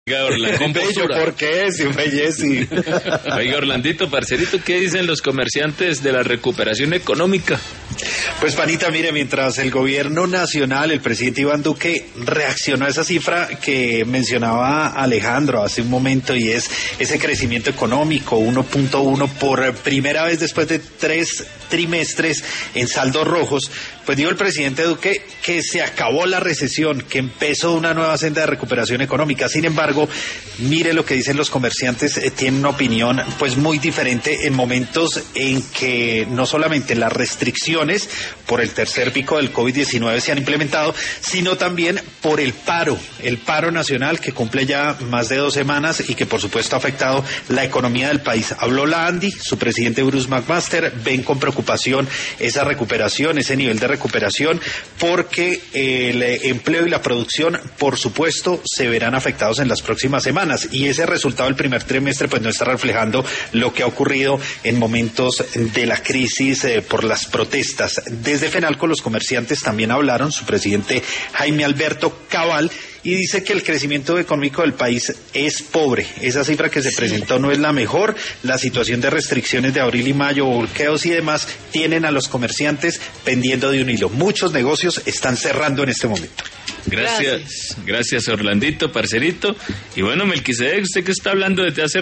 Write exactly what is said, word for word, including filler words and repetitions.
Oiga, Orlandito, ¿por qué? Si Jessy. Oiga, Orlandito, parcerito, ¿qué dicen los comerciantes de la recuperación económica? Pues, panita, mire, mientras el gobierno nacional, el presidente Iván Duque, reaccionó a esa cifra que mencionaba Alejandro hace un momento, y es ese crecimiento económico, uno punto uno, por primera vez después de tres trimestres en saldos rojos, pues dijo el presidente Duque que se acabó la recesión, que empezó una nueva senda de recuperación económica. Sin embargo, mire lo que dicen los comerciantes, eh, tienen una opinión pues muy diferente en momentos en que no solamente las restricciones por el tercer pico del COVID diecinueve se han implementado, sino también por el paro, el paro nacional que cumple ya más de dos semanas y que por supuesto ha afectado la economía del país. Habló la ANDI, su presidente Bruce McMaster, ven con preocupación esa recuperación, ese nivel de recuperación, porque el empleo y la producción, por supuesto, se verán afectados en las próximas semanas, y ese resultado del primer trimestre pues no está reflejando lo que ha ocurrido en momentos de la crisis eh, por las protestas. Desde FENALCO los comerciantes también hablaron, su presidente Jaime Alberto Cabal, y dice que el crecimiento económico del país es pobre. Esa cifra que se presentó no es la mejor. La situación de restricciones de abril y mayo, bloqueos y demás, tienen a los comerciantes pendiendo de un hilo. Muchos negocios están cerrando en este momento. Gracias, gracias, gracias Orlandito, parcerito. Y bueno, Melquisedec, usted que está hablando desde hace